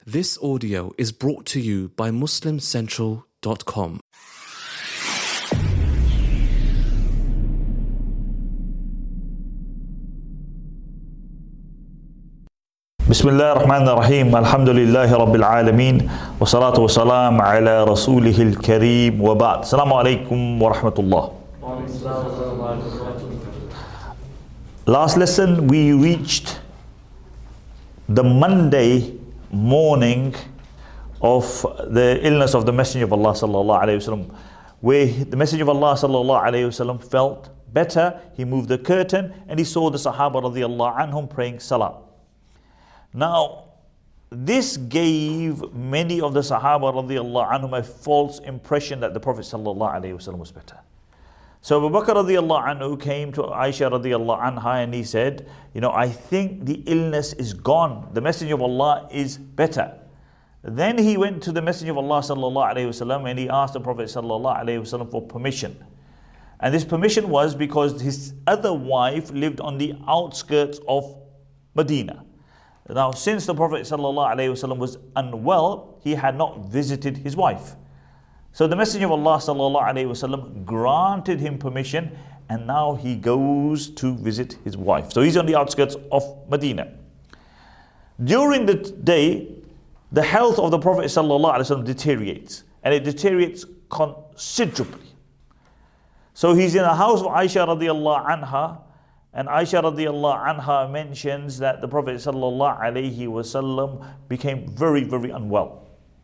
This audio is brought to you by MuslimCentral.com. بسم الله الرحمن الرحيم الحمد لله رب العالمين والصلاة والسلام على رسوله الكريم وبعد السلام عليكم ورحمة الله. Last lesson we reached the Monday morning of the illness of the Messenger of Allah sallallahu alaihi wasallam, where the Messenger of Allah sallallahu alaihi wasallam felt better. He moved the curtain and he saw the Sahaba radiyallahu anhum praying salah. Now, this gave many of the Sahaba radiyallahu anhum a false impression that the Prophet sallallahu alaihi wasallam was better. So Abu Bakr radiyallahu anhu came to Aisha radiyallahu anha and he said, I think the illness is gone. The Messenger of Allah is better. Then he went to the Messenger of Allah sallallahu alaihi wasallam and he asked the Prophet sallallahu alaihi wasallam for permission. And this permission was because his other wife lived on the outskirts of Medina. Now, since the Prophet ﷺ was unwell, he had not visited his wife. So the Messenger of Allah ﷺ granted him permission, and now he goes to visit his wife. So he's on the outskirts of Medina. During the day, the health of the Prophet ﷺ deteriorates, and it deteriorates considerably. So he's in the house of Aisha radiallahu anha, and Aisha radiallahu anha mentions that the Prophet sallallahu alaihi wasallam became very, very unwell.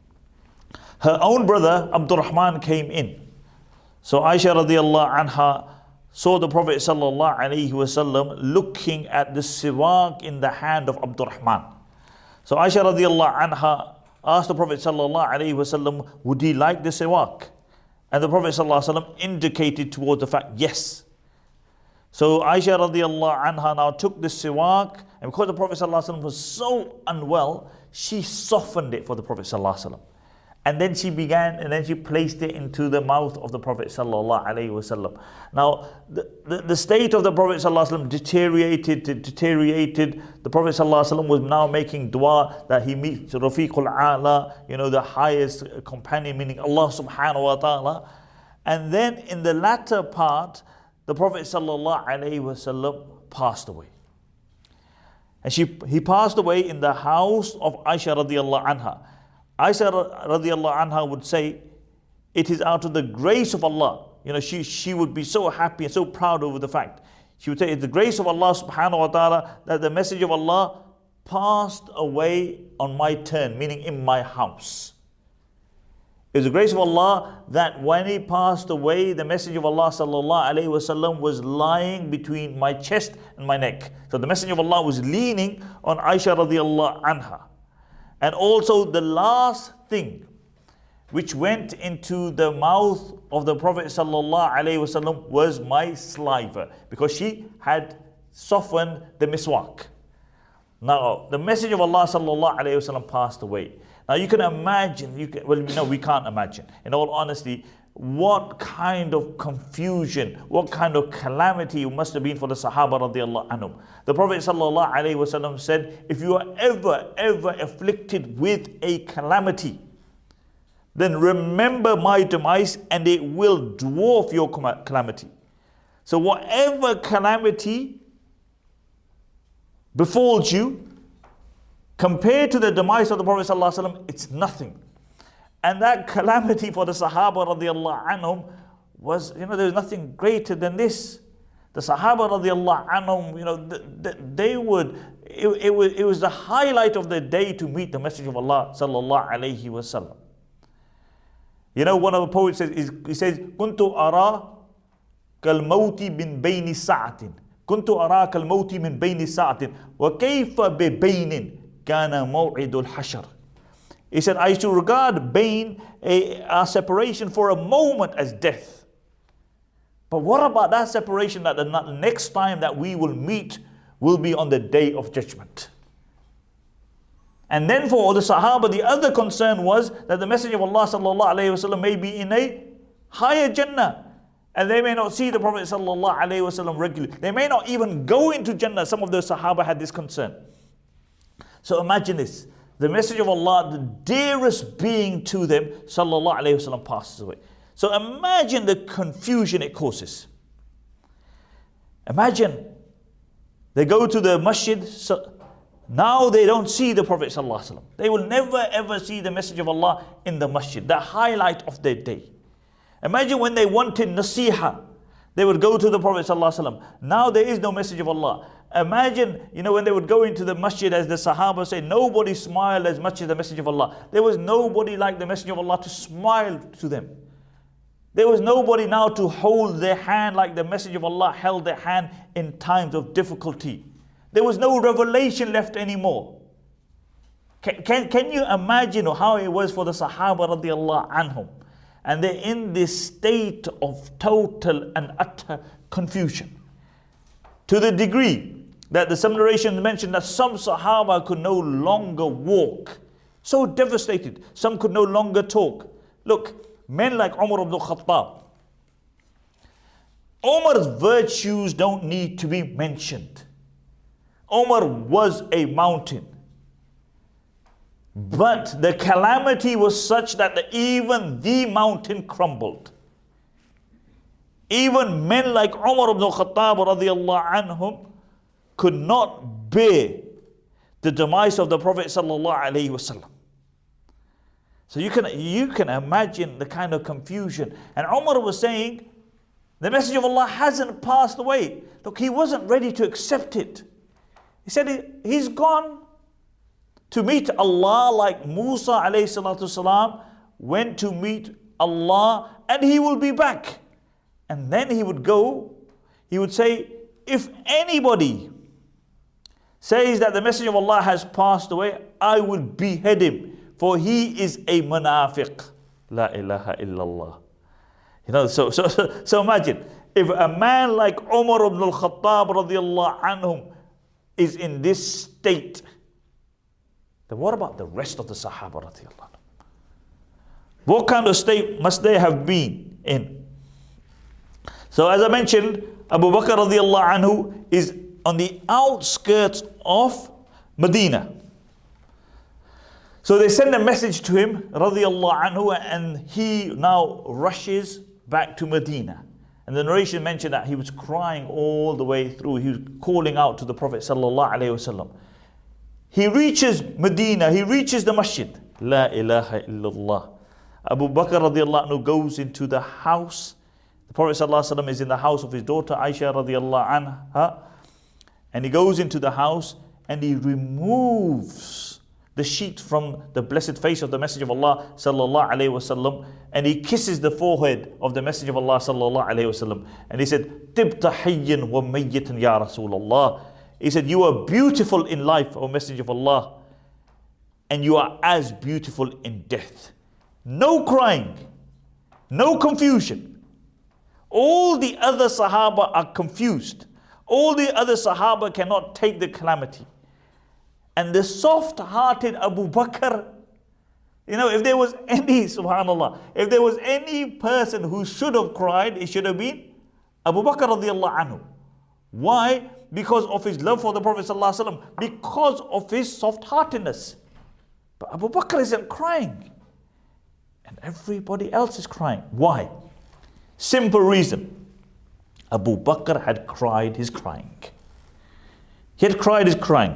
Her own brother Abdurrahman came in. So Aisha radiallahu anha saw the Prophet sallallahu alaihi wasallam looking at the siwak in the hand of Abdurrahman. So Aisha radiallahu anha asked the Prophet sallallahu alaihi wasallam, would he like the siwak? And the Prophet sallallahu alaihi wasallam indicated towards the fact, yes. So Aisha radiallahu anha now took the siwak, and because the Prophet sallallahu alaihi wasallam was so unwell, she softened it for the Prophet sallallahu alaihi wasallam. And then she placed it into the mouth of the Prophet sallallahu alaihi wasallam. Now, the state of the Prophet sallallahu alaihi wasallam deteriorated. The Prophet sallallahu alaihi wasallam was now making dua that he meets Rafiqul A'la, the highest companion, meaning Allah subhanahu wa ta'ala. And then in the latter part, the Prophet ﷺ passed away. And he passed away in the house of Aisha radiallahu anha. Aisha radiallahu anha would say, it is out of the grace of Allah. She would be so happy and so proud over the fact. She would say, it's the grace of Allah subhanahu wa ta'ala that the Messenger of Allah passed away on my turn, meaning in my house. It was the grace of Allah that when he passed away, the Messenger of Allah sallallahu alaihi wasallam was lying between my chest and my neck. So the Messenger of Allah was leaning on Aisha radiallahu anha. And also the last thing which went into the mouth of the Prophet sallallahu alaihi wasallam was my saliva, because she had softened the miswak. Now the Messenger of Allah sallallahu alaihi wasallam passed away. Now you can imagine, we can't imagine, in all honesty, what kind of confusion, what kind of calamity it must have been for the Sahaba radiallahu anhum. The Prophet sallallahu alaihi wasallam said, if you are ever afflicted with a calamity, then remember my demise and it will dwarf your calamity. So whatever calamity befalls you, compared to the demise of the Prophet ﷺ, it's nothing. And that calamity for the Sahaba radiallahu anhum was, there's nothing greater than this. The Sahaba radiallahu anhum, it was the highlight of the day to meet the Messenger of Allah sallallahu alaihi wasallam. One of the poets says, he says, "Kuntu ara kal mawti min bayni sa'atin, kuntu ara kal mawti min bayni sa'atin, wa kayfa bi baynin." He said, I used to regard our separation for a moment as death. But what about that separation that the next time that we will meet will be on the day of judgment? And then for the Sahaba, the other concern was that the Messenger of Allah sallallahu alaihi wasallam may be in a higher Jannah. And they may not see the Prophet sallallahu alaihi wasallam regularly. They may not even go into Jannah. Some of the Sahaba had this concern. So imagine this. the Messenger of Allah, the dearest being to them, sallallahu alayhi wasallam, passes away. So imagine the confusion it causes. Imagine they go to the masjid, so now they don't see the Prophet sallallahu alaihi wasallam. They will never ever see the Messenger of Allah in the masjid, the highlight of their day. Imagine when they wanted nasiha, they would go to the Prophet sallallahu alaihi wasallam. Now there is no Messenger of Allah. Imagine, when they would go into the masjid, as the Sahaba say, nobody smiled as much as the Messenger of Allah. There was nobody like the Messenger of Allah to smile to them. There was nobody now to hold their hand like the Messenger of Allah held their hand in times of difficulty. There was no revelation left anymore. Can you imagine how it was for the Sahaba radiallahu anhum? And they're in this state of total and utter confusion. To the degree that some narrations mention that some Sahaba could no longer walk. So devastated. Some could no longer talk. Look, men like Umar ibn Khattab. Umar's virtues don't need to be mentioned. Umar was a mountain. But the calamity was such that even the mountain crumbled. Even men like Umar ibn Khattab radiallahu anhum could not bear the demise of the Prophet sallallahu alaihi wasallam. So you can imagine the kind of confusion. And Umar was saying, the Messenger of Allah hasn't passed away. Look, he wasn't ready to accept it. He said he's gone to meet Allah like Musa alayhi salatu salam went to meet Allah, and he will be back. And then he would go, he would say, if anybody says that the Messenger of Allah has passed away, I will behead him, for he is a munafiq. La ilaha illallah. So imagine, if a man like Umar ibn al-Khattab radiallahu anhum is in this state, then what about the rest of the Sahaba radiallahu anhum? What kind of state must they have been in? So as I mentioned, Abu Bakr radiallahu anhu is on the outskirts of Medina. So they send a message to him radiallahu anhu, and he now rushes back to Medina. And the narration mentioned that he was crying all the way through. He was calling out to the Prophet sallallahu alaihi wasallam. He reaches Medina, he reaches the masjid. La ilaha illallah. Abu Bakr radiallahu anhu goes into the house. The Prophet sallallahu alaihi wasallam is in the house of his daughter Aisha radiallahu anha. And he goes into the house and he removes the sheet from the blessed face of the Messenger of Allah sallallahu alaihi wasallam, and he kisses the forehead of the Messenger of Allah sallallahu alaihi wasallam, and he said, "Tibta hayyan wa mayyitan ya Rasulullah." He said, "You are beautiful in life, O Messenger of Allah, and you are as beautiful in death." No crying, no confusion. All the other Sahaba are confused. All the other Sahaba cannot take the calamity. And the soft-hearted Abu Bakr, if there was any, subhanallah, if there was any person who should have cried, it should have been Abu Bakr radiallahu anhu. Why? Because of his love for the Prophet sallallahu alaihi wasallam, because of his soft-heartedness. But Abu Bakr isn't crying. And everybody else is crying. Why? Simple reason. Abu Bakr had cried his crying. He had cried his crying.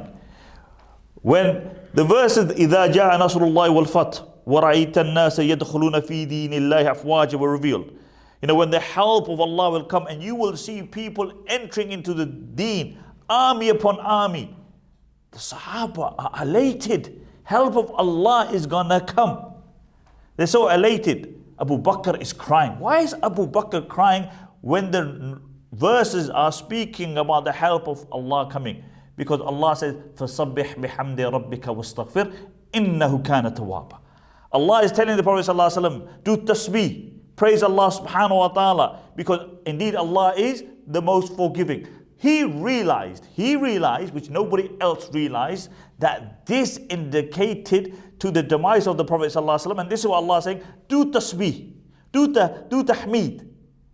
When the verses إِذَا جَاءَ نَصْرُ اللَّهِ وَالْفَتْحُ وَرَأَيْتَ النَّاسَ يَدْخُلُونَ فِي دِينِ اللَّهِ أَفْوَاجًا were revealed. When the help of Allah will come and you will see people entering into the deen, army upon army. The Sahaba are elated. Help of Allah is gonna come. They're so elated. Abu Bakr is crying. Why is Abu Bakr crying when the verses are speaking about the help of Allah coming? Because Allah says, فَصَبِّحْ بِحَمْدِ رَبِّكَ وَاسْتَغْفِرْ إِنَّهُ كَانَ تَوَّابًا. Allah is telling the Prophet ﷺ, do tasbih, praise Allah subhanahu wa ta'ala, because indeed Allah is the most forgiving. He realized, which nobody else realized, that this indicated to the demise of the Prophet ﷺ, and this is what Allah is saying, do tasbih, do tahmeed.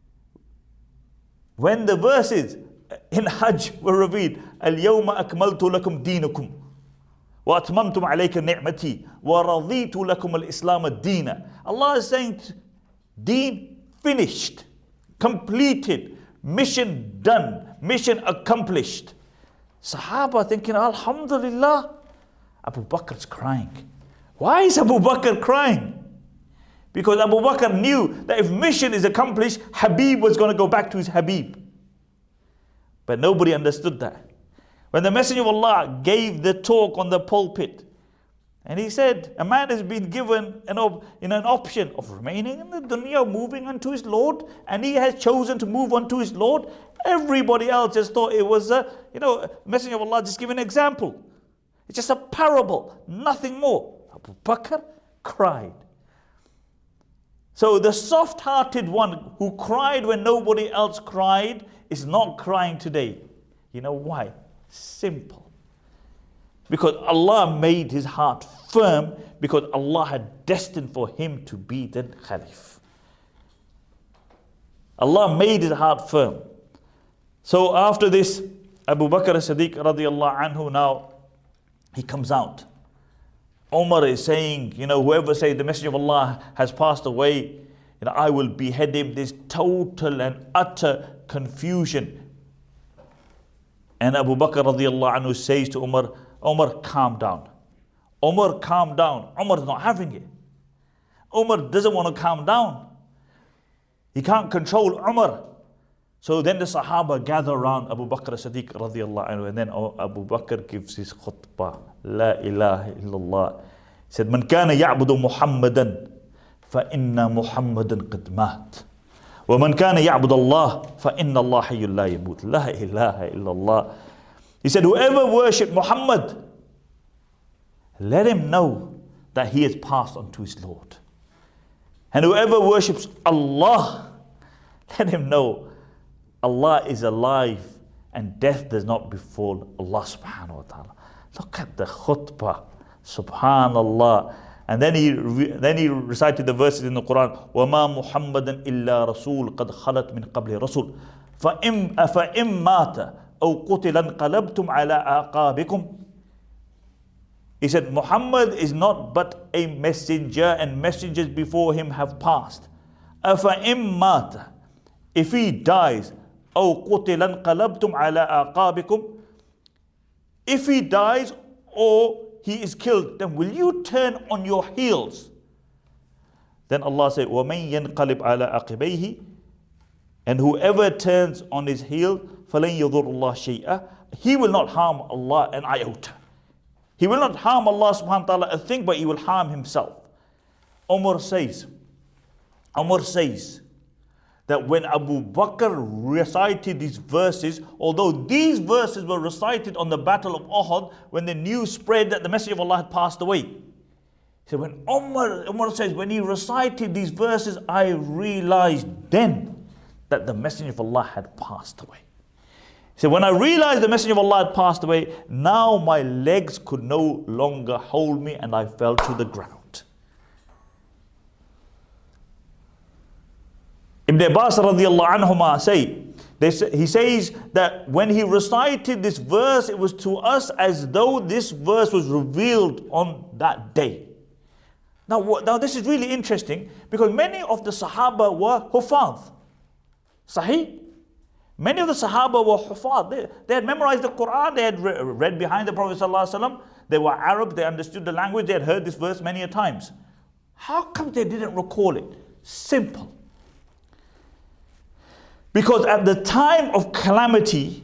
When the verses in Hajj were revealed, الْيَوْمَ أَكْمَلْتُ لَكُمْ دِينَكُمْ وَأَتْمَمْتُمْ عَلَيْكَ نِعْمَتِي وَرَضِيتُ لَكُمُ الْإِسْلَامَ الدِّينَ. Allah is saying, deen finished, completed, mission done, mission accomplished. Sahaba thinking, Alhamdulillah. Abu Bakr's crying. Why is Abu Bakr crying? Because Abu Bakr knew that if mission is accomplished, Habib was going to go back to his Habib. But nobody understood that. When the Messenger of Allah gave the talk on the pulpit, and he said, a man has been given an option of remaining in the dunya, moving unto his Lord, and he has chosen to move on to his Lord. Everybody else just thought it was Messenger of Allah just giving an example. It's just a parable, nothing more. Abu Bakr cried. So the soft-hearted one who cried when nobody else cried is not crying today. You know why? Simple. Because Allah made his heart firm, because Allah had destined for him to be the Khalif. Allah made his heart firm. So after this, Abu Bakr as-Siddiq radiallahu anhu, now he comes out. Umar is saying, whoever says the Messenger of Allah has passed away, I will behead him. There's total and utter confusion. And Abu Bakr radiallahu anhu says to Umar, Umar, calm down. Umar, calm down. Umar is not having it. Umar doesn't want to calm down. He can't control Umar. So then the Sahaba gather around Abu Bakr as-Siddiq radiallahu anhu, and then Abu Bakr gives his khutbah. La ilaha illallah. He said, Man kana ya'budu Muhammadan fa inna Muhammadan qad mat. Wa man kana ya'budu Allah fa inna Allah hayyul la yamut. La ilaha illallah. He said, whoever worshipped Muhammad, let him know that he has passed on to his Lord. And whoever worships Allah, let him know Allah is alive and death does not befall Allah subhanahu wa ta'ala. Look at the khutbah, subhanallah. And then he recited the verses in the Quran. وَمَا مُحَمَّدًا إِلَّا رَسُولٌ قَدْ خَلَتْ مِنْ قَبْلِ رَسُولٌ فَإِمْ مَاتَ أَوْ قُتِلًا قَلَبْتُمْ عَلَىٰ أَعْقَابِكُمْ. He said, Muhammad is not but a messenger, and messengers before him have passed. أَفَإِمْ مَاتَ, if he dies, أَوْ قُتِلًا قَلَبْتُمْ عَلَىٰ أَعْقَابِكُمْ, if he dies or he is killed, then will you turn on your heels? Then Allah said, وَمَنْ يَنْقَلِبْ عَلَىٰ عَقِبَيْهِ, and whoever turns on his heel, فَلَنْ يَضُرُّ اللَّهَ شَيْئًا, he will not harm Allah an iota. He will not harm Allah subhanahu wa ta'ala a thing, but he will harm himself. Umar says that when Abu Bakr recited these verses, although these verses were recited on the battle of Uhud, when the news spread that the Messenger of Allah had passed away. He said, when Umar says, when he recited these verses, I realized then that the Messenger of Allah had passed away. He said, when I realized the Messenger of Allah had passed away, now my legs could no longer hold me and I fell to the ground. Ibn Abbas radiallahu anhuma he says that when he recited this verse, it was to us as though this verse was revealed on that day. Now this is really interesting, because many of the Sahaba were Hufadh. Sahih? Many of the Sahaba were Hufadh. They had memorized the Quran, they had read behind the Prophet ﷺ. They were Arab, they understood the language, they had heard this verse many a times. How come they didn't recall it? Simple. Because at the time of calamity,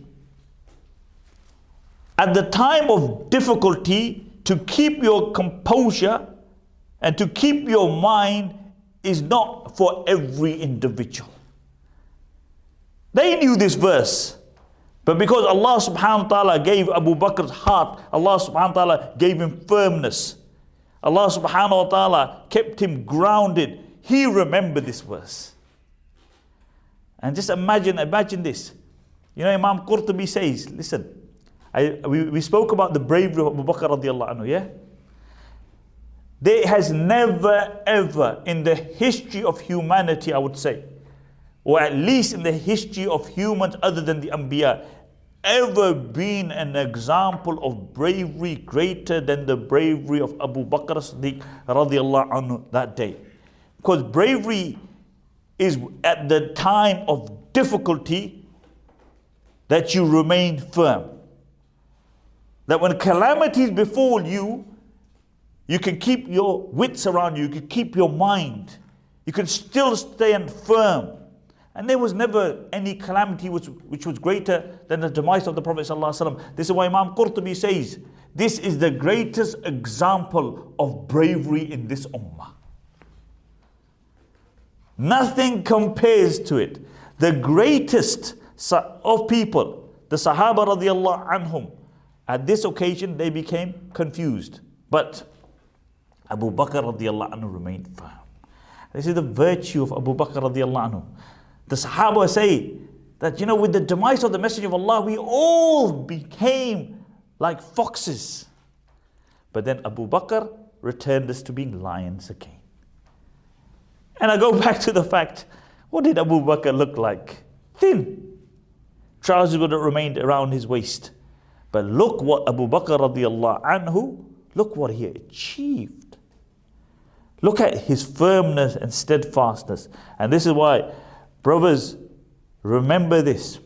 at the time of difficulty, to keep your composure and to keep your mind is not for every individual. They knew this verse, but because Allah subhanahu wa ta'ala gave Abu Bakr's heart, Allah subhanahu wa ta'ala gave him firmness, Allah subhanahu wa ta'ala kept him grounded, he remembered this verse. And just imagine this. Imam Qurtubi says, listen, we spoke about the bravery of Abu Bakr radiallahu anhu, yeah? There has never ever in the history of humanity, I would say, or at least in the history of humans other than the Anbiya, ever been an example of bravery greater than the bravery of Abu Bakr as-Siddiq radiallahu anhu that day. Because bravery is at the time of difficulty that you remain firm. That when calamities befall you, you can keep your wits around you, you can keep your mind, you can still stand firm. And there was never any calamity which was greater than the demise of the Prophet ﷺ. This is why Imam Qurtubi says, this is the greatest example of bravery in this ummah. Nothing compares to it. The greatest of people, the Sahaba radiallahu anhum, at this occasion they became confused. But Abu Bakr radiallahu anhu remained firm. This is the virtue of Abu Bakr radiallahu anhu. The Sahaba say that, with the demise of the Messenger of Allah, we all became like foxes. But then Abu Bakr returned us to being lions again. And I go back to the fact, what did Abu Bakr look like? Thin. Trousers would have remained around his waist. But look what Abu Bakr radiallahu anhu, look what he achieved. Look at his firmness and steadfastness. And this is why, brothers, remember this.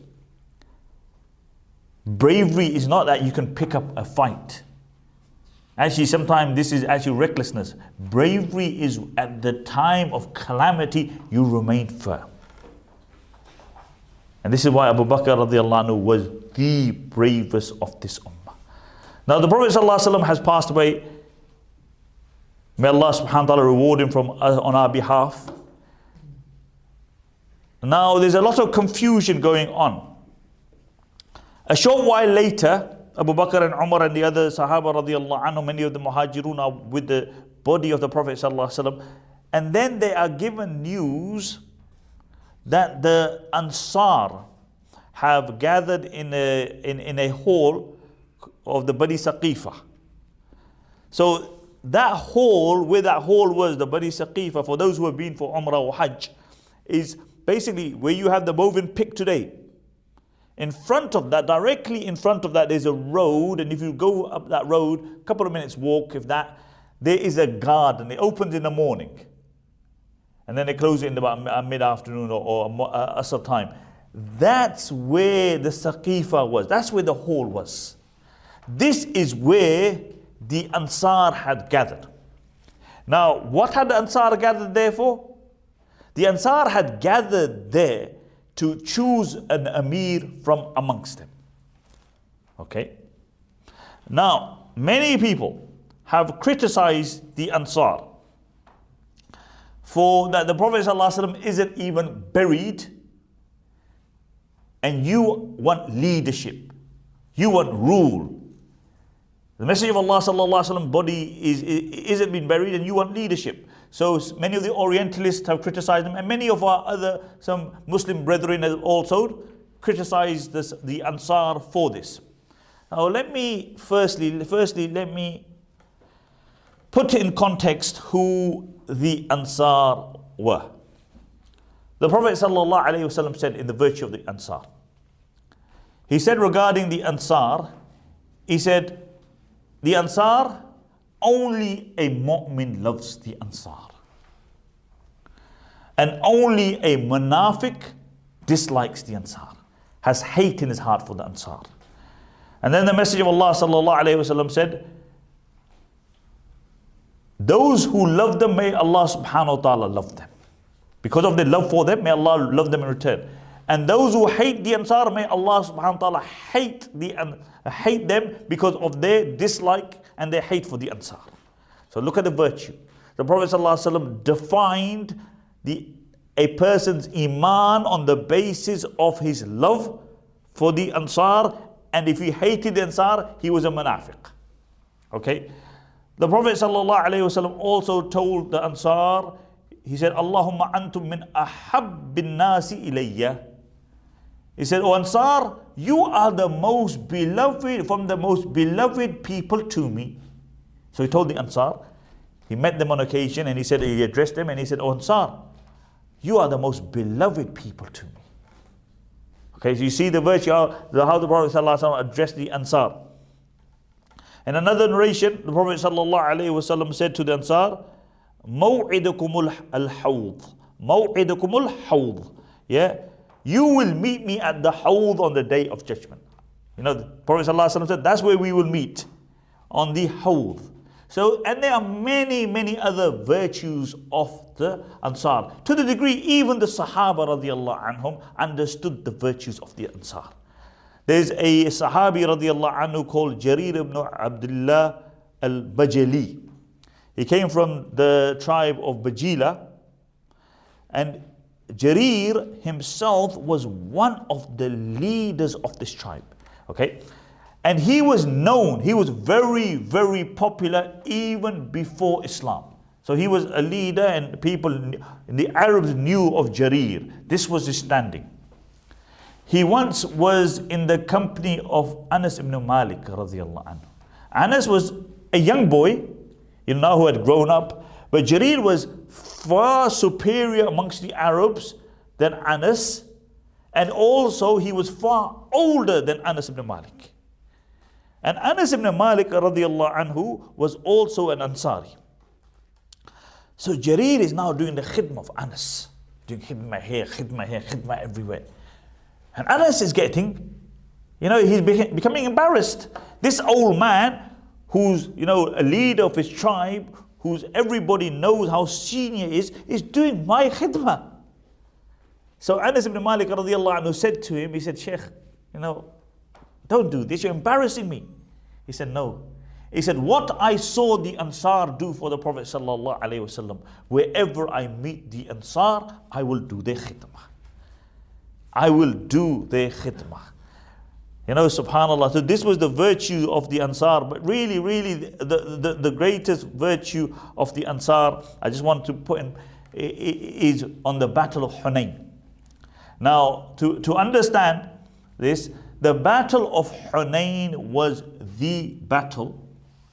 Bravery is not that you can pick up a fight. Actually, sometimes this is actually recklessness. Bravery is at the time of calamity, you remain firm. And this is why Abu Bakr radiallahu anhu was the bravest of this ummah. Now the Prophet ﷺ has passed away. May Allah subhanahu wa ta'ala reward him on our behalf. Now there's a lot of confusion going on. A short while later, Abu Bakr and Umar and the other Sahaba radiallahu anhu, many of the Muhajirun are with the body of the Prophet sallallahu alaihi wasallam, and then they are given news that the Ansar have gathered in a hall of the Bani Saqifa. So that hall, where that hall was, the Bani Saqifa, for those who have been for Umrah or Hajj, is basically where you have the woven pick today. In front of that, directly in front of that, there's a road, and if you go up that road, a couple of minutes walk, if that, there is a garden. It opens in the morning, and then they close it in about mid-afternoon or asr time. That's where the Saqifa was. That's where the hall was. This is where the Ansar had gathered. Now, what had the Ansar gathered there for? The Ansar had gathered there to choose an Amir from amongst them. Okay? Now, many people have criticized the Ansar for that the Prophet ﷺ isn't even buried, and you want leadership, you want rule. The Messenger of Allah ﷺ body isn't been buried, and you want leadership. So many of the Orientalists have criticized them, and many of our some Muslim brethren have also criticized the Ansar for this. Now let me firstly let me put in context who the Ansar were. The Prophet ﷺ said in the virtue of the Ansar, he said regarding the Ansar, he said, the Ansar, only a mu'min loves the Ansar, and only a munafiq dislikes the Ansar, has hate in his heart for the Ansar. And then the Messenger of Allah sallallahu alaihi wasallam said, those who love them, may Allah subhanahu wa ta'ala love them. Because of their love for them, may Allah love them in return. And those who hate the Ansar, may Allah subhanahu wa ta'ala hate them because of their dislike and their hate for the Ansar. So look at the virtue. The Prophet ﷺ defined a person's iman on the basis of his love for the Ansar, and if he hated the Ansar, he was a munafiq. Okay? The Prophet ﷺ also told the Ansar, he said, Allahumma antum min ahabbin nasi ilayya. He said, O Ansar, you are the most beloved, from the most beloved people to me. So he told the Ansar, he met them on occasion, and he addressed them, and he said, O Ansar, you are the most beloved people to me. Okay, so you see the virtue, how the Prophet ﷺ addressed the Ansar. In another narration, the Prophet ﷺ said to the Ansar, موعدكم الحوض. موعدكم الحوض. Yeah, you will meet me at the Hawd on the day of judgment. You know, the Prophet ﷺ said, that's where we will meet, on the Hawd. So, and there are many, many other virtues of the Ansar. To the degree, even the Sahaba radiallahu anhum understood the virtues of the Ansar. There's a Sahabi radiallahu anhu called Jarir ibn Abdullah al-Bajali. He came from the tribe of Bajila, and Jarir himself was one of the leaders of this tribe. Okay? And he was known, he was very, very popular even before Islam. So he was a leader, and the Arabs knew of Jarir. This was his standing. He once was in the company of Anas ibn Malik radiallahu anhu. Anas was a young boy, you know, who had grown up, but Jarir was far superior amongst the Arabs than Anas, and also he was far older than Anas ibn Malik. And Anas ibn Malik radiallahu anhu was also an Ansari. So Jarir is now doing the khidmah of Anas, doing khidmah here, khidmah everywhere. And Anas is getting, you know, he's becoming embarrassed. This old man, who's, you know, a leader of his tribe, who's everybody knows how senior is doing my khidmah. So Anas ibn Malik radiallahu anhu said to him, he said, Sheikh, you know, don't do this, you're embarrassing me. He said, no. He said, what I saw the Ansar do for the Prophet sallallahu alaihi wasallam, wherever I meet the Ansar, I will do their khidmah. I will do their khidmah. You know, subhanAllah. So this was the virtue of the Ansar. But really, really, the greatest virtue of the Ansar, I just want to put in, is on the Battle of Hunayn. Now, to understand this, the Battle of Hunayn was the battle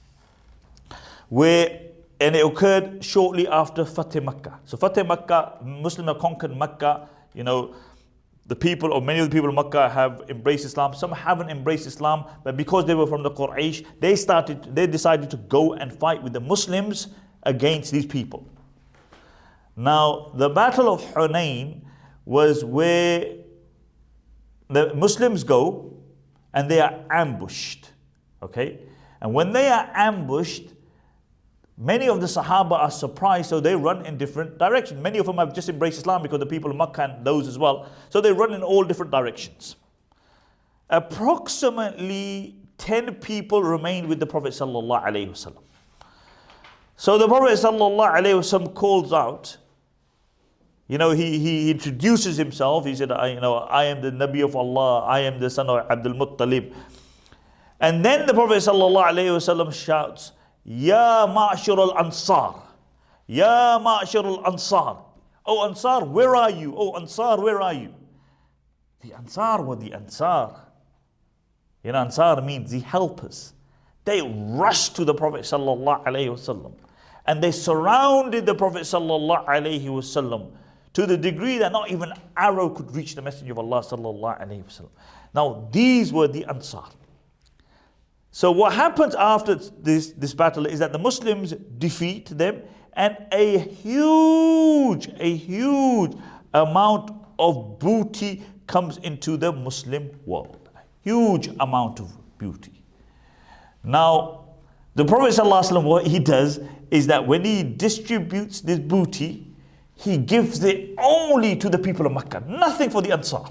and it occurred shortly after Fatih Makkah. So Fatih Makkah, Muslims have conquered Makkah. You know, many of the people of Makkah have embraced Islam. Some haven't embraced Islam, but because they were from the Quraysh, they decided to go and fight with the Muslims against these people. Now, the Battle of Hunayn was where the Muslims go and they are ambushed. Okay? And when they are ambushed, many of the Sahaba are surprised, so they run in different directions. Many of them have just embraced Islam because the people of Makkah and those as well. So they run in all different directions. Approximately 10 people remained with the Prophet sallallahu alaihi wasallam. So the Prophet sallallahu alaihi wasallam calls out. You know, he introduces himself. He said, I am the Nabi of Allah. I am the son of Abdul Muttalib. And then the Prophet sallallahu alaihi wasallam shouts, Ya ma'ashir al-Ansar. Ya ma'ashir al-Ansar. Oh Ansar, where are you? Oh Ansar, where are you? The Ansar were the Ansar. You know, Ansar means the helpers. They rushed to the Prophet sallallahu alaihi wasallam. And they surrounded the Prophet sallallahu alaihi wasallam to the degree that not even an arrow could reach the Messenger of Allah sallallahu alaihi wasallam. Now these were the Ansar. So what happens after this battle is that the Muslims defeat them, and a huge amount of booty comes into the Muslim world. A huge amount of booty. Now, the Prophet ﷺ, what he does is that when he distributes this booty, he gives it only to the people of Makkah, nothing for the Ansar,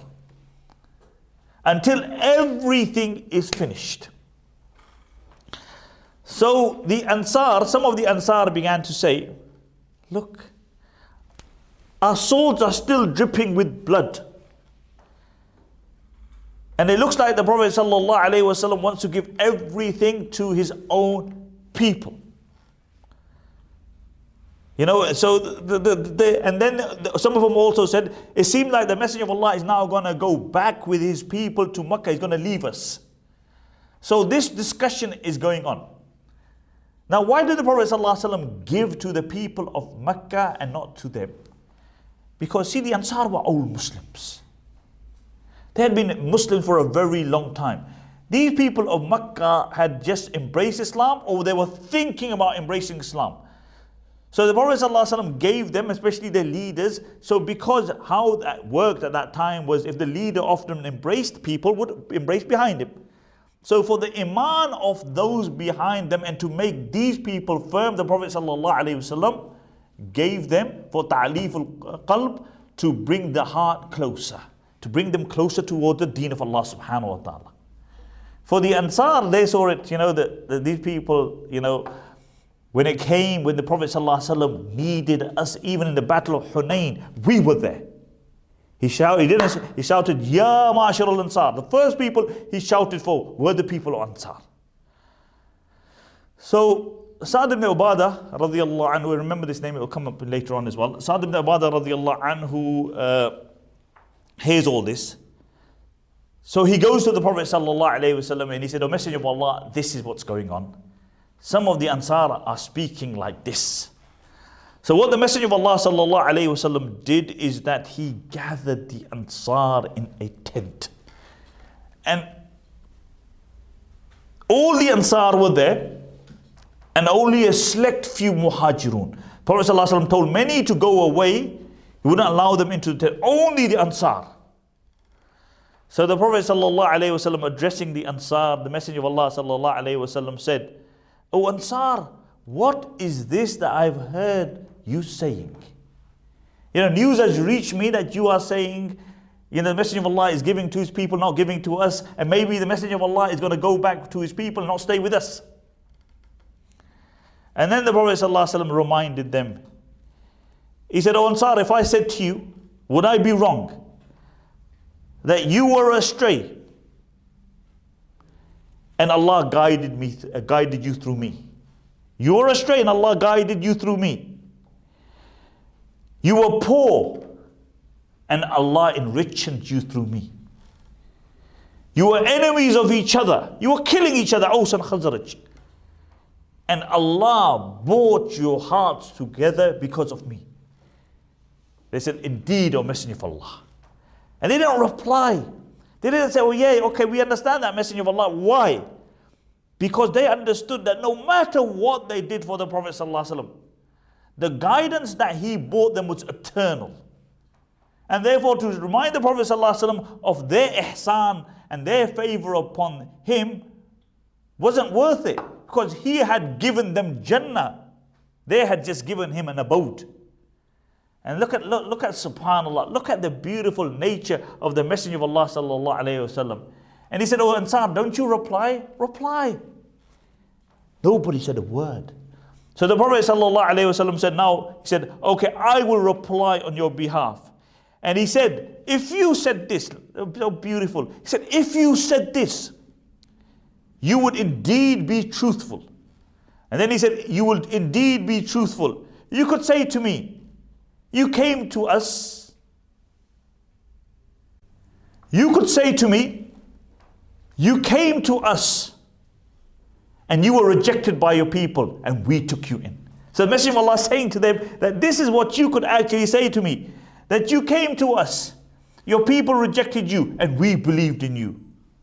until everything is finished. So the Ansar, some of the Ansar began to say, look, our swords are still dripping with blood. And it looks like the Prophet ﷺ wants to give everything to his own people. You know, so and then some of them also said, it seemed like the Messenger of Allah is now going to go back with his people to Makkah. He's going to leave us. So this discussion is going on. Now, why did the Prophet ﷺ give to the people of Makkah and not to them? Because, see, the Ansar were old Muslims. They had been Muslim for a very long time. These people of Makkah had just embraced Islam, or they were thinking about embracing Islam. So the Prophet ﷺ gave them, especially their leaders, so because how that worked at that time was if the leader often embraced, people would embrace behind him. So for the iman of those behind them and to make these people firm, the Prophet ﷺ gave them for ta'liful qalb, to bring the heart closer, to bring them closer toward the deen of Allah subhanahu wa ta'ala. For the Ansar, they saw it, these people, when the Prophet ﷺ needed us, even in the battle of Hunain, we were there. He shouted, Ya Ma'ashar al-Ansar. The first people he shouted for were the people of Ansar. So, Sa'd ibn Ubadah radiyallahu anhu, remember this name, it will come up later on as well. Sa'd ibn Ubadah radiyallahu anhu hears all this. So he goes to the Prophet sallallahu alaihi wasallam and he said, O Messenger of Allah, this is what's going on. Some of the Ansar are speaking like this. So what the Messenger of Allah sallallahu alaihi wasallam did is that he gathered the Ansar in a tent. And all the Ansar were there, and only a select few Muhajirun. Prophet sallallahu alaihi wasallam told many to go away. He wouldn't allow them into the tent. Only the Ansar. So the Prophet sallallahu alaihi wasallam, addressing the Ansar, the Messenger of Allah sallallahu alaihi wasallam said, O Ansar, what is this that I've heard you saying? News has reached me that you are saying, the Messenger of Allah is giving to his people, not giving to us, and maybe the Messenger of Allah is going to go back to his people and not stay with us. And then the Prophet ﷺ reminded them. He said, O Ansar, if I said to you, would I be wrong that you were astray and Allah guided you through me? You were astray and Allah guided you through me. You were poor and Allah enriched you through me. You were enemies of each other. You were killing each other, Aus and Khazraj. And Allah brought your hearts together because of me. They said, indeed, O Messenger of Allah. And they didn't reply. They didn't say, oh yeah, okay, we understand that, Messenger of Allah. Why? Because they understood that no matter what they did for the Prophet ﷺ, the guidance that he brought them was eternal. And therefore to remind the Prophet ﷺ of their ihsan and their favor upon him wasn't worth it. Because he had given them Jannah. They had just given him an abode. And look at subhanallah, look at the beautiful nature of the Messenger of Allah sallallahu alayhi wasallam. And he said, oh Ansar, don't you reply? Reply. Nobody said a word. So the Prophet sallallahu alayhi wasallam said, okay, I will reply on your behalf. And he said, if you said this, so beautiful. He said, if you said this, you would indeed be truthful. And then he said, you will indeed be truthful. You could say to me, you came to us. You could say to me, you came to us and you were rejected by your people and we took you in. So the Messenger of Allah is saying to them that this is what you could actually say to me. That you came to us, your people rejected you and we believed in you.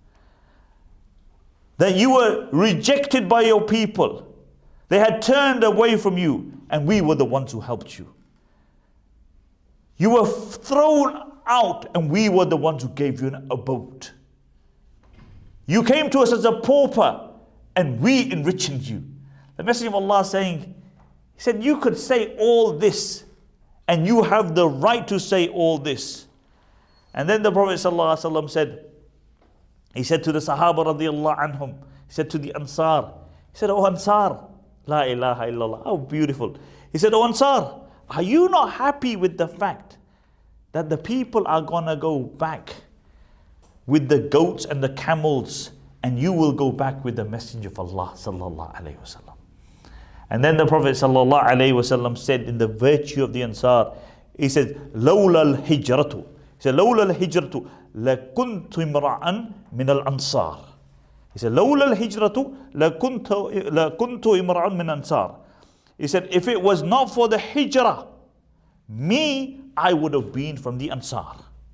That you were rejected by your people. They had turned away from you and we were the ones who helped you. You were thrown out and we were the ones who gave you an abode. You came to us as a pauper and we enriched you. The Messenger of Allah saying, he said, you could say all this and you have the right to say all this. And then the Prophet ﷺ said, he said to the Sahaba radiallahu anhum, he said to the Ansar, he said, oh Ansar, la ilaha illallah, how beautiful. He said, oh Ansar, are you not happy with the fact that the people are going to go back with the goats and the camels and you will go back with the Messenger of Allah sallallahu alayhi wasallam? And then the Prophet sallallahu alayhi wasallam said in the virtue of the Ansar, he said, لولا الهجرة. He said, لولا الهجرة لكنت امرأً من الأنصار. He said, لولا الهجرة لكنت امرأً من الأنصار. He said, if it was not for the hijrah, me, I would have been from the Ansar.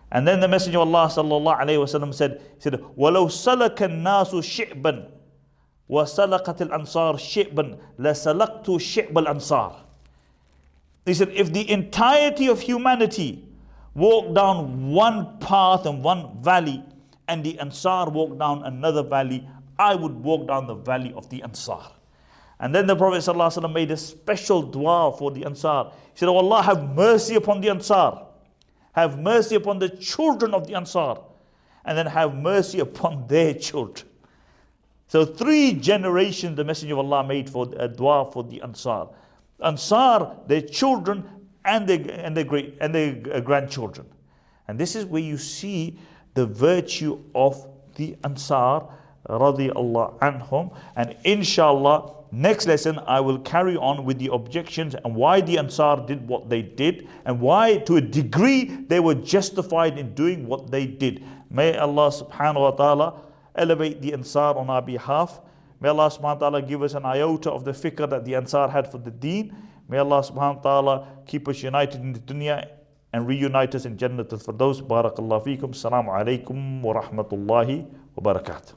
And then the Messenger of Allah sallallahu alayhi wa sallam said, وَلَوْ سَلَكَ النَّاسُ شِعْبًا وَسَلَقَتِ الْأَنصَارِ شِعْبًا لَسَلَقْتُ شِعْبَ الْأَنصَارِ. He said, if the entirety of humanity walked down one path and one valley, and the Ansar walked down another valley, I would walk down the valley of the Ansar. And then the Prophet ﷺ made a special dua for the Ansar. He said, oh Allah, have mercy upon the Ansar. Have mercy upon the children of the Ansar. And then have mercy upon their children. So 3 generations the Messenger of Allah made for a dua for the Ansar. Ansar, their children and their grandchildren. And this is where you see the virtue of the Ansar radiyallahu anhum. And inshallah, next lesson I will carry on with the objections and why the Ansar did what they did, and why to a degree they were justified in doing what they did. May Allah subhanahu wa ta'ala elevate the Ansar on our behalf. May Allah subhanahu wa ta'ala give us an iota of the fikr that the Ansar had for the deen. May Allah subhanahu wa ta'ala keep us united in the dunya and reunite us in Jannat al-Firdaus. Barakallahu feekum. Assalamu alaikum wa rahmatullahi wa barakatuh.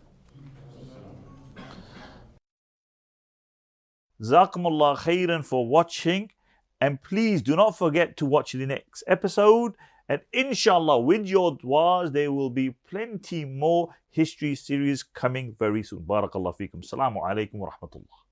Jazakumullah khairan for watching, and please do not forget to watch the next episode, and inshallah with your du'as there will be plenty more history series coming very soon. Barakallahu feekum. Assalamu alaikum wa rahmatullah.